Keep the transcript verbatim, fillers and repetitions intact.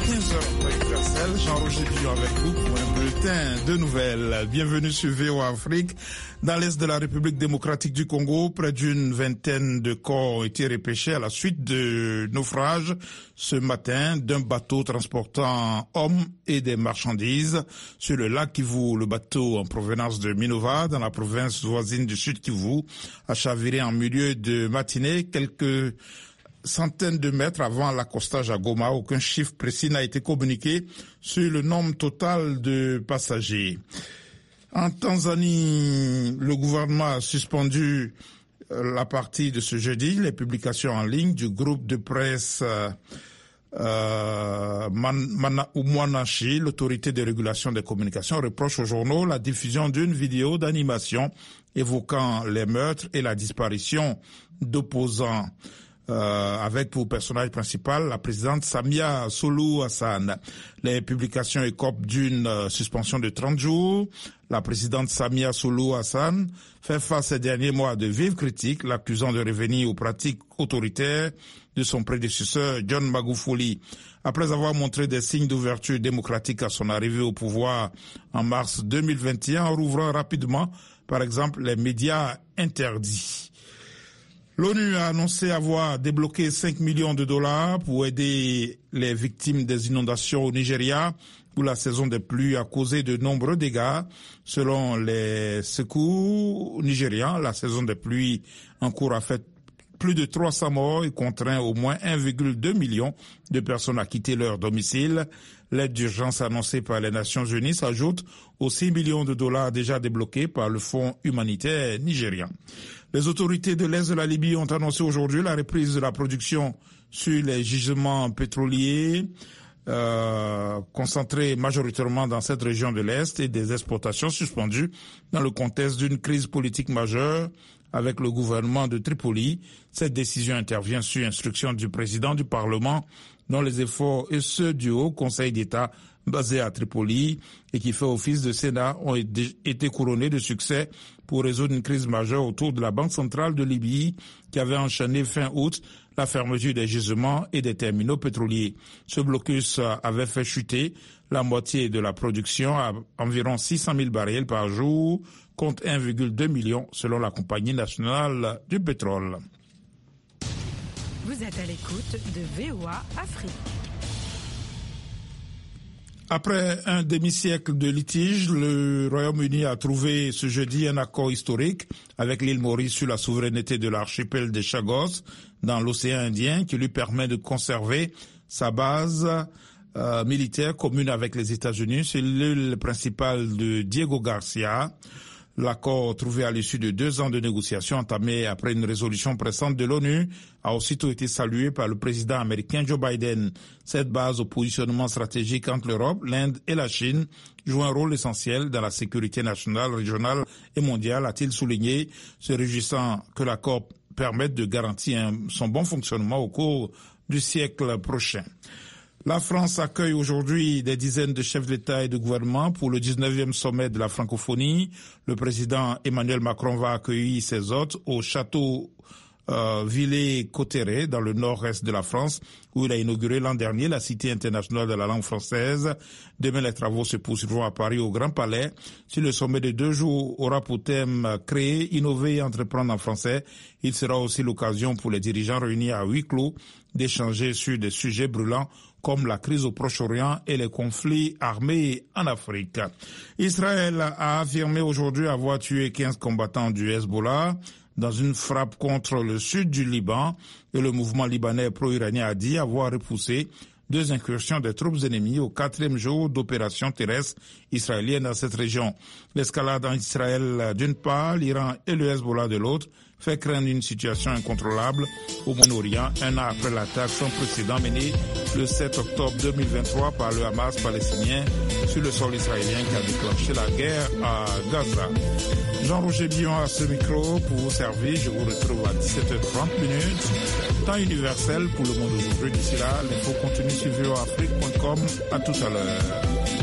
quinze heures universel, Jean-Roger Billon avec vous pour un bulletin de nouvelles. Bienvenue sur V O A Afrique. Dans l'est de la République démocratique du Congo, près d'une vingtaine de corps ont été repêchés à la suite de naufrage ce matin d'un bateau transportant hommes et des marchandises sur le lac Kivu. Le bateau en provenance de Minova, dans la province voisine du Sud Kivu, a chaviré en milieu de matinée quelques centaines de mètres avant l'accostage à Goma. Aucun chiffre précis n'a été communiqué sur le nombre total de passagers. En Tanzanie, le gouvernement a suspendu la partie de ce jeudi, les publications en ligne du groupe de presse euh, Man, Umwanashi. L'autorité de régulation des communications reproche aux journaux la diffusion d'une vidéo d'animation évoquant les meurtres et la disparition d'opposants. Euh, avec pour personnage principal la présidente Samia Suluhu Hassan. Les publications écopent d'une euh, suspension de trente jours. La présidente Samia Suluhu Hassan fait face ces derniers mois de vives critiques, l'accusant de revenir aux pratiques autoritaires de son prédécesseur John Magufuli. Après avoir montré des signes d'ouverture démocratique à son arrivée au pouvoir en mars deux mille vingt et un, en rouvrant rapidement, par exemple, les médias interdits. L'ONU a annoncé avoir débloqué cinq millions de dollars pour aider les victimes des inondations au Nigeria, où la saison des pluies a causé de nombreux dégâts. Selon les secours nigérians, la saison des pluies en cours a fait plus de trois cents morts et contraint au moins un virgule deux million de personnes à quitter leur domicile. L'aide d'urgence annoncée par les Nations Unies s'ajoute aux six millions de dollars déjà débloqués par le Fonds humanitaire nigérian. Les autorités de l'Est de la Libye ont annoncé aujourd'hui la reprise de la production sur les gisements pétroliers euh, concentrés majoritairement dans cette région de l'Est et des exportations suspendues dans le contexte d'une crise politique majeure avec le gouvernement de Tripoli. Cette décision intervient sur instruction du président du Parlement, dont les efforts et ceux du Haut Conseil d'État basé à Tripoli et qui fait office de Sénat ont été couronnés de succès pour résoudre une crise majeure autour de la Banque centrale de Libye qui avait enchaîné fin août la fermeture des gisements et des terminaux pétroliers. Ce blocus avait fait chuter la moitié de la production à environ six cent mille barils par jour contre un virgule deux million selon la Compagnie nationale du pétrole. Vous êtes à l'écoute de V O A Afrique. Après un demi-siècle de litige, le Royaume-Uni a trouvé ce jeudi un accord historique avec l'île Maurice sur la souveraineté de l'archipel des Chagos dans l'océan Indien qui lui permet de conserver sa base euh, militaire commune avec les États-Unis. C'est l'île principale de Diego Garcia. L'accord trouvé à l'issue de deux ans de négociations entamées après une résolution pressante de l'ONU a aussitôt été salué par le président américain Joe Biden. Cette base au positionnement stratégique entre l'Europe, l'Inde et la Chine joue un rôle essentiel dans la sécurité nationale, régionale et mondiale, a-t-il souligné, se réjouissant que l'accord permette de garantir un, son bon fonctionnement au cours du siècle prochain. La France accueille aujourd'hui des dizaines de chefs d'État et de gouvernement pour le dix-neuvième sommet de la francophonie. Le président Emmanuel Macron va accueillir ses hôtes au château euh, Villers-Cotterêts dans le nord-est de la France, où il a inauguré l'an dernier la Cité internationale de la langue française. Demain, les travaux se poursuivront à Paris au Grand Palais. Si le sommet de deux jours aura pour thème créer, innover et entreprendre en français, il sera aussi l'occasion pour les dirigeants réunis à huis clos d'échanger sur des sujets brûlants comme la crise au Proche-Orient et les conflits armés en Afrique. Israël a affirmé aujourd'hui avoir tué quinze combattants du Hezbollah dans une frappe contre le sud du Liban et le mouvement libanais pro-iranien a dit avoir repoussé deux incursions des troupes ennemies au quatrième jour d'opération terrestre israélienne dans cette région. L'escalade en Israël d'une part, l'Iran et le Hezbollah de l'autre fait craindre une situation incontrôlable au Moyen-Orient, un an après l'attaque sans précédent menée le sept octobre deux mille vingt-trois par le Hamas palestinien sur le sol israélien qui a déclenché la guerre à Gaza. Jean-Roger Billon à ce micro pour vous servir. Je vous retrouve à dix-sept heures trente minutes. Temps universel pour le monde aujourd'hui. D'ici là, l'info continue sur v o afrique point com. À tout à l'heure.